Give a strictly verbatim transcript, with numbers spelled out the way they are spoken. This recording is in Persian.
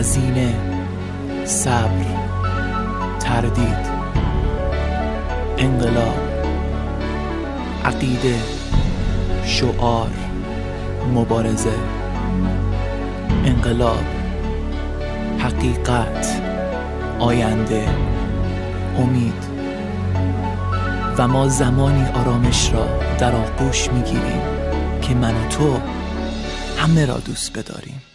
هزینه، صبر، تردید، انقلاب، عقیده، شعار، مبارزه، انقلاب، حقیقت، آینده، امید. و ما زمانی آرامش را در آغوش می‌گیریم که من و تو همه را دوست بداریم.